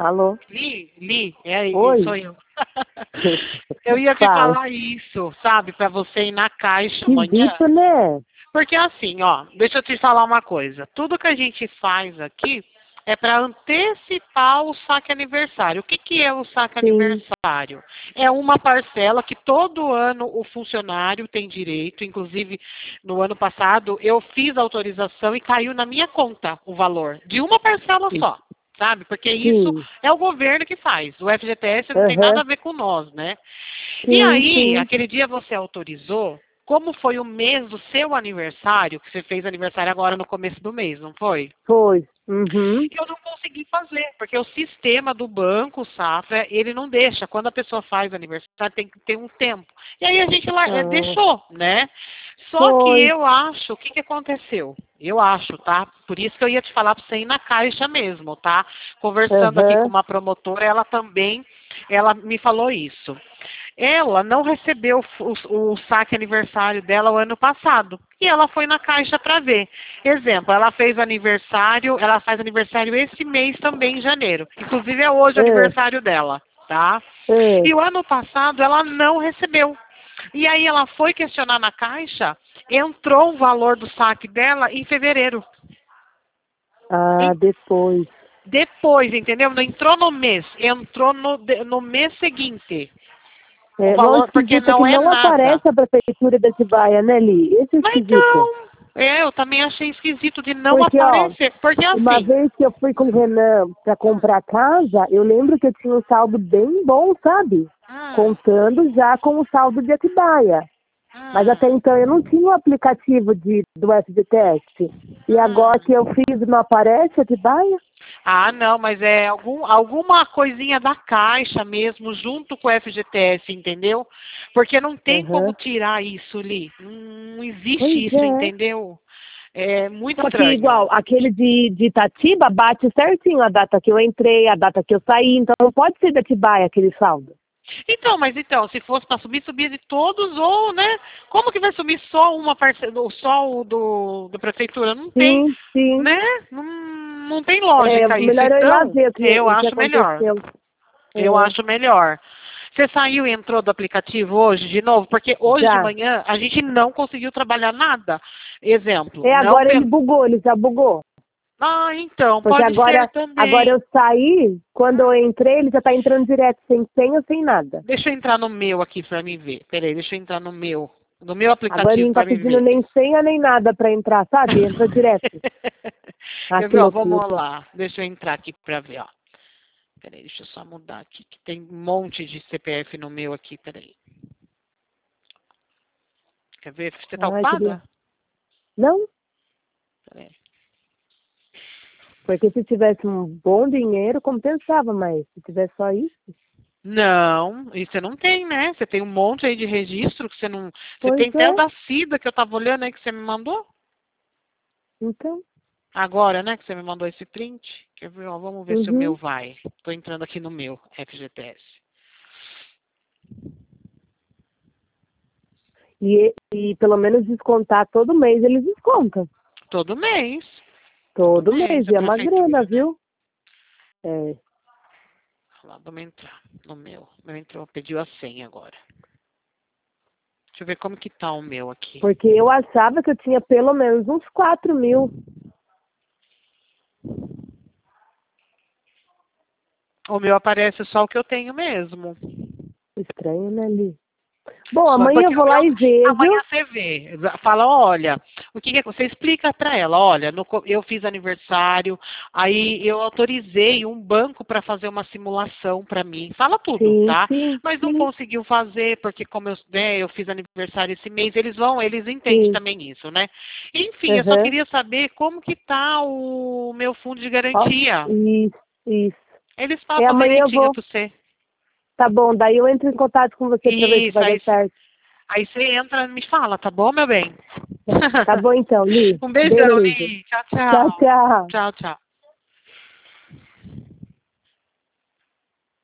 Alô? Li, Oi? sou eu. Eu ia te Fala. falar isso, sabe, para você ir na caixa amanhã. Esquisito, né? Porque assim, ó, deixa eu te falar uma coisa. Tudo que a gente faz aqui é para antecipar o saque aniversário. O que que é o saque Sim. aniversário? É uma parcela que todo ano o funcionário tem direito. Inclusive, no ano passado, eu fiz autorização e caiu na minha conta o valor de uma parcela só. Sabe? Porque isso Sim. é o governo que faz. O FGTS não tem nada a Aham. ver com nós, né? E Sim, aí, sim. aquele dia você autorizou, como foi o mês do seu aniversário, que você fez aniversário agora no começo do mês, não foi? Foi. Uhum. Eu não consegui fazer, porque o sistema do banco, o Safra, ele não deixa. Quando a pessoa faz aniversário, tem que ter um tempo. E aí a gente lá, Ah, deixou, né? Só que foi. eu acho, o que, que aconteceu? Eu acho, tá? Por isso que eu ia te falar para você ir na caixa mesmo, tá? Conversando aqui com Aham. uma promotora, ela também, ela me falou isso. Ela não recebeu o saque aniversário dela o ano passado. E ela foi na caixa para ver. Exemplo, ela fez aniversário, ela faz aniversário esse mês também, em janeiro. Inclusive é hoje o Ah, aniversário dela, tá? ah. E o ano passado ela não recebeu. E aí ela foi questionar na caixa, entrou o valor do saque dela em fevereiro. Ah, Em- depois. Depois, entendeu? Não entrou no mês, entrou no mês seguinte. O É, o valor, porque esquisito é que não é não nada. aparece a prefeitura de Atibaia, né, Li? Esse é Mas esquisito. então, eu também achei esquisito de não Porque, ó, aparecer. Porque uma assim, vez que eu fui com o Renan para comprar casa, eu lembro que eu tinha um saldo bem bom, sabe? hum, Contando já com o saldo de Atibaia. Mas até hum, então eu não tinha o aplicativo do FGTS. E agora hum. que eu fiz, não aparece Atibaia? Ah, não, mas é alguma coisinha da caixa mesmo, junto com o FGTS, entendeu? Porque não tem como Aham. tirar isso, Li. Não existe Pois isso, é. entendeu? É muito Só que estranho. igual, aquele de Itatiba bate certinho a data que eu entrei, a data que eu saí, então não pode ser de Atibaia aquele saldo. Então, mas então, se fosse para subir, subia de todos, ou, né? Como que vai subir só uma parcela, só o da prefeitura? Não tem, Sim, sim. né? Não tem É, lógica isso. melhor eu ir lá Então, ver eu o que acho melhor. aconteceu. Eu É, acho melhor. Você saiu e entrou do aplicativo hoje de novo? Porque hoje de já. manhã a gente não conseguiu trabalhar nada. Exemplo, É, não agora pelo. ele já bugou. Ah, então, Porque pode ser agora também. eu saí, quando eu entrei, ele já tá entrando direto, sem senha, sem nada. Deixa eu entrar no meu aqui para me ver. Peraí, deixa eu entrar no meu. No meu Agora ele aplicativo não tá para me pedindo ver. nem senha nem nada pra entrar, sabe? Entra direto. Ah, Quer que ver, ó, loucura. vamos lá. Deixa eu entrar aqui para ver, ó. Peraí, deixa eu só mudar aqui, que tem um monte de CPF no meu aqui, peraí. Quer ver? Você tá Ai, queria. ocupada? Não, Peraí. porque se tivesse um bom dinheiro, compensava, mas se tivesse só isso, Não, e você não tem, né? Você tem um monte aí de registro que você não. Você pois tem até o é. da Cida que eu tava olhando aí que você me mandou. Então, Agora, né? Que você me mandou esse print. Quer ver? Ó, vamos ver se o meu uhum. vai. Tô entrando aqui no meu FGTS. E pelo menos descontar todo mês, eles descontam. Todo mês. Todo Todo mês, mês, a e é uma grana, prefeitura, né? viu? É, Lá, vamos entrar no meu. O meu entrou, pediu a senha agora. Deixa eu ver como que tá o meu aqui. porque eu achava que eu tinha pelo menos uns 4.000. O meu aparece só o que eu tenho mesmo. Estranho, né, Li? Bom, Só amanhã eu porque o vou lá meu. e Amanhã vejo. você vê. Fala, olha, o que, que é. Você explica para ela, olha, eu fiz aniversário, aí eu autorizei um banco para fazer uma simulação para mim. Fala tudo, Sim, tá? sim, Mas não sim, conseguiu fazer, porque como eu fiz aniversário esse mês, eles entendem sim. também isso, né? Enfim, eu só Aham. queria saber como que tá o meu fundo de Ó, garantia. isso, isso. Eles É, passam amanhã eu direitinho vou. para você. Tá bom, daí eu entro em contato com você pra ver se Isso, vai dar certo. aí você entra e me fala, tá bom, meu bem? Tá bom então, Li. Um beijão, Beleza. Li. Tchau, Tchau, tchau. tchau. Tchau, tchau.